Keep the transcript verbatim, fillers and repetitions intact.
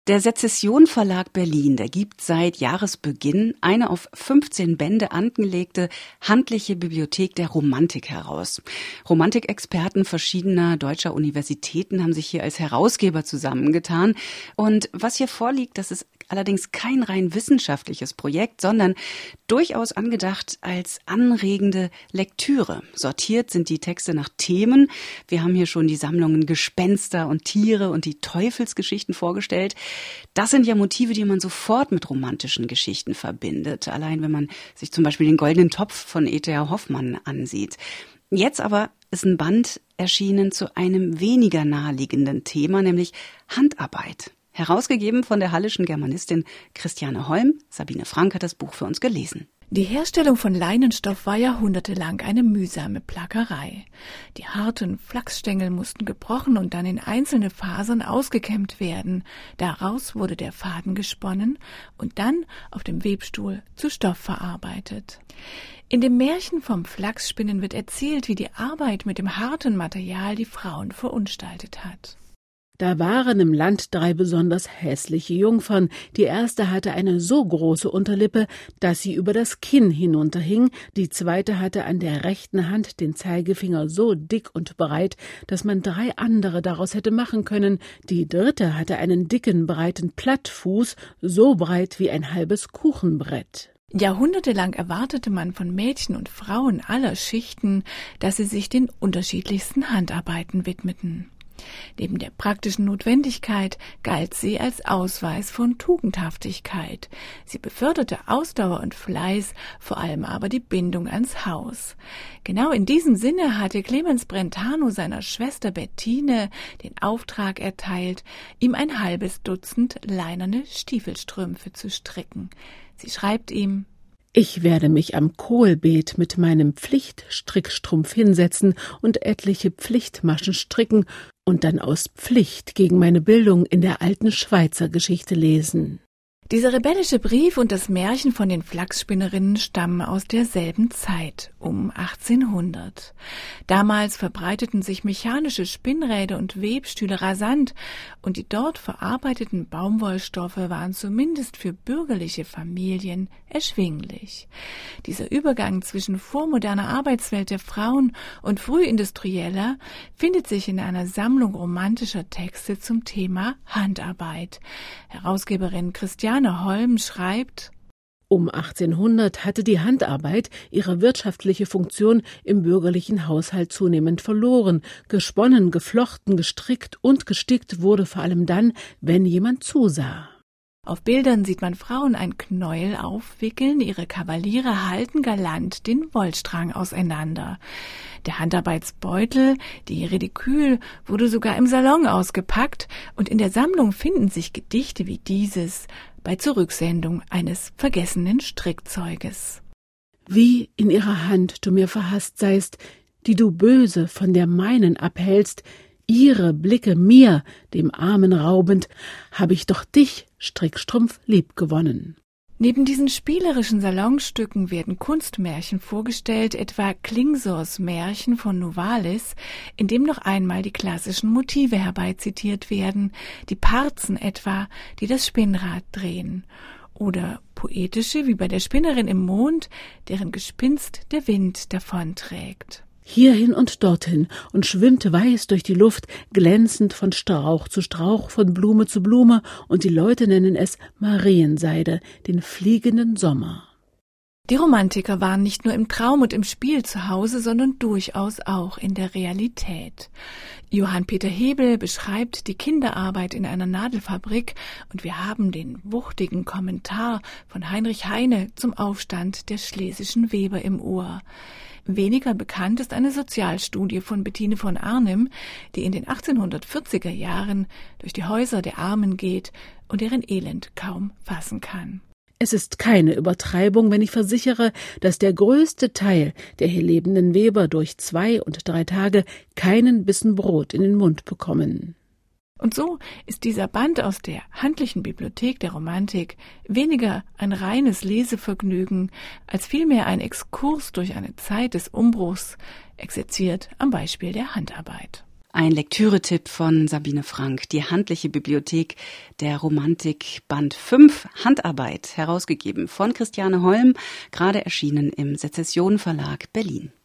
Der Sezession Verlag Berlin, der gibt seit Jahresbeginn eine auf fünfzehn Bände angelegte handliche Bibliothek der Romantik heraus. Romantikexperten verschiedener deutscher Universitäten haben sich hier als Herausgeber zusammengetan. Und was hier vorliegt, das ist allerdings kein rein wissenschaftliches Projekt, sondern durchaus angedacht als anregende Lektüre. Sortiert sind die Texte nach Themen. Wir haben hier schon die Sammlungen Gespenster und Tiere und die Teufelsgeschichten vorgestellt. Das sind ja Motive, die man sofort mit romantischen Geschichten verbindet. Allein wenn man sich zum Beispiel den Goldenen Topf von E T H Hoffmann ansieht. Jetzt aber ist ein Band erschienen zu einem weniger naheliegenden Thema, nämlich Handarbeit. Herausgegeben von der hallischen Germanistin Christiane Holm. Sabine Frank hat das Buch für uns gelesen. Die Herstellung von Leinenstoff war jahrhundertelang eine mühsame Plackerei. Die harten Flachsstängel mussten gebrochen und dann in einzelne Fasern ausgekämmt werden. Daraus wurde der Faden gesponnen und dann auf dem Webstuhl zu Stoff verarbeitet. In dem Märchen vom Flachsspinnen wird erzählt, wie die Arbeit mit dem harten Material die Frauen verunstaltet hat. Da waren im Land drei besonders hässliche Jungfern. Die erste hatte eine so große Unterlippe, dass sie über das Kinn hinunterhing. Die zweite hatte an der rechten Hand den Zeigefinger so dick und breit, dass man drei andere daraus hätte machen können. Die dritte hatte einen dicken, breiten Plattfuß, so breit wie ein halbes Kuchenbrett. Jahrhundertelang erwartete man von Mädchen und Frauen aller Schichten, dass sie sich den unterschiedlichsten Handarbeiten widmeten. Neben der praktischen Notwendigkeit galt sie als Ausweis von Tugendhaftigkeit. Sie beförderte Ausdauer und Fleiß, vor allem aber die Bindung ans Haus. Genau in diesem Sinne hatte Clemens Brentano seiner Schwester Bettine den Auftrag erteilt, ihm ein halbes Dutzend leinerne Stiefelstrümpfe zu stricken. Sie schreibt ihm: Ich werde mich am Kohlbeet mit meinem Pflichtstrickstrumpf hinsetzen und etliche Pflichtmaschen stricken und dann aus Pflicht gegen meine Bildung in der alten Schweizer Geschichte lesen. Dieser rebellische Brief und das Märchen von den Flachsspinnerinnen stammen aus derselben Zeit, um achtzehnhundert. Damals verbreiteten sich mechanische Spinnräder und Webstühle rasant und die dort verarbeiteten Baumwollstoffe waren zumindest für bürgerliche Familien erschwinglich. Dieser Übergang zwischen vormoderner Arbeitswelt der Frauen und frühindustrieller findet sich in einer Sammlung romantischer Texte zum Thema Handarbeit. Herausgeberin Christiane Holm schreibt: Um achtzehnhundert hatte die Handarbeit ihre wirtschaftliche Funktion im bürgerlichen Haushalt zunehmend verloren. Gesponnen, geflochten, gestrickt und gestickt wurde vor allem dann, wenn jemand zusah. Auf Bildern sieht man Frauen ein Knäuel aufwickeln, ihre Kavaliere halten galant den Wollstrang auseinander. Der Handarbeitsbeutel, die Retikül, wurde sogar im Salon ausgepackt und in der Sammlung finden sich Gedichte wie dieses bei Zurücksendung eines vergessenen Strickzeuges. Wie in ihrer Hand du mir verhasst seist, die du böse von der meinen abhältst, ihre Blicke mir, dem Armen raubend, hab ich doch dich, Strickstrumpf, liebgewonnen. Neben diesen spielerischen Salonstücken werden Kunstmärchen vorgestellt, etwa Klingsors Märchen von Novalis, in dem noch einmal die klassischen Motive herbeizitiert werden, die Parzen etwa, die das Spinnrad drehen, oder poetische wie bei der Spinnerin im Mond, deren Gespinst der Wind davonträgt. Hierhin und dorthin und schwimmt weiß durch die Luft, glänzend von Strauch zu Strauch, von Blume zu Blume, und die Leute nennen es Marienseide, den fliegenden Sommer. Die Romantiker waren nicht nur im Traum und im Spiel zu Hause, sondern durchaus auch in der Realität. Johann Peter Hebel beschreibt die Kinderarbeit in einer Nadelfabrik und wir haben den wuchtigen Kommentar von Heinrich Heine zum Aufstand der schlesischen Weber im Ohr. Weniger bekannt ist eine Sozialstudie von Bettine von Arnim, die in den achtzehnhundertvierziger Jahren durch die Häuser der Armen geht und deren Elend kaum fassen kann. Es ist keine Übertreibung, wenn ich versichere, dass der größte Teil der hier lebenden Weber durch zwei und drei Tage keinen Bissen Brot in den Mund bekommen. Und so ist dieser Band aus der handlichen Bibliothek der Romantik weniger ein reines Lesevergnügen, als vielmehr ein Exkurs durch eine Zeit des Umbruchs, exerziert am Beispiel der Handarbeit. Ein Lektüretipp von Sabine Frank, die handliche Bibliothek der Romantik, Band fünf, Handarbeit, herausgegeben von Christiane Holm, gerade erschienen im Sezession Verlag Berlin.